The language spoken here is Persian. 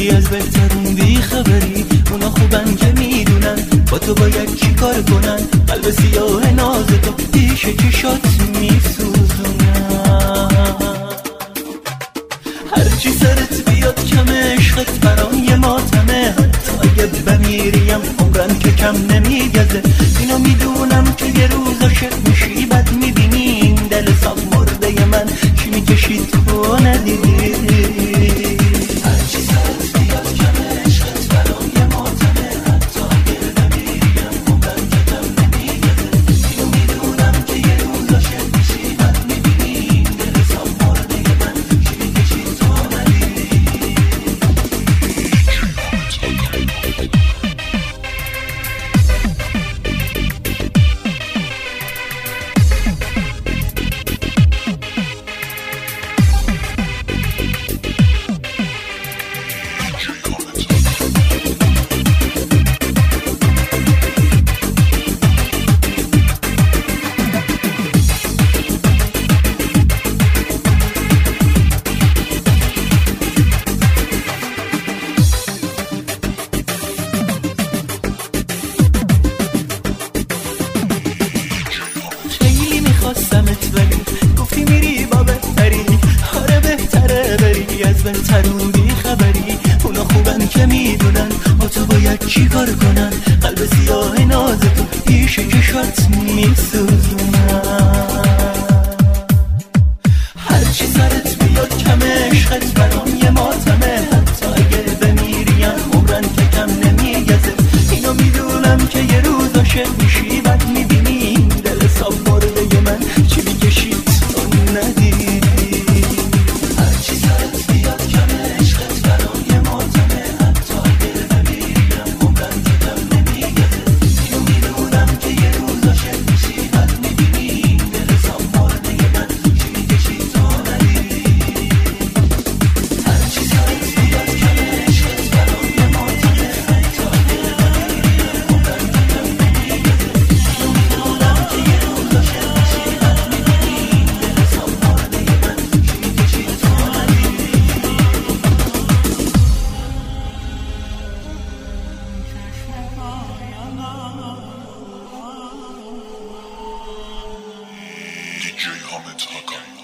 بری از بهترون بی خبری. اونا خوبن که میدونن با تو باید چی کار کنن. قلب سیاه ناز تو پیش چشات میسوزونن. هرچی سرت بیاد کم عشقت برام یه ماتمه. حتی اگه بمیریم عمرم که کم نمیگذه. اینو میدونم که یه روز عاشق میشی بد میبینی دل صاف مرده من چی میکشی تو ندیدی. هرچی سرت بیاد کم عشقت برام یه ماتمه. حتی اگه بمیریم عمرم که کم نمیگذه. اینو میدونم که یه روز عاشق میشی بد میبینی دل صاف مرده من چی میکشی تو ندیدی. خواستمت ولی گفتی میری با بهتری. آره بهتره بری از بهترون بی خبری. اونا خوبن که میدونن با تو باید چی کار کنن. قلب سیاه ناز تو پیش چشات میسوزونن. هرچی سرت بیاد کم عشقت برام یه ماتمه. حتی اگه بمیریم عمرن که کم نمیگذه. اینو میدونم که یه روز عاشق میشی بد میبینی دل صاف مرده من چی میکشی تو ندیدی. هرچی سرت بیاد کم عشقت برام یه ماتمه. حتی اگه بمیریم عمرم که کم نمیگذه. اینو میدونم که یه روز عاشق میشی بد میبینی دل صاف مرده من چی میکشی تو ندیدی. هرچی سرت بیاد کم عشقت برام یه ماتمه. حتی اگه بمیریم عمرم که کم نمیگذه. اینو میدونم که یه روز عاشق میشی بد میبینی دل صاف مرده من چی میکشی تو ندیدی. DJ Hamid Hakan.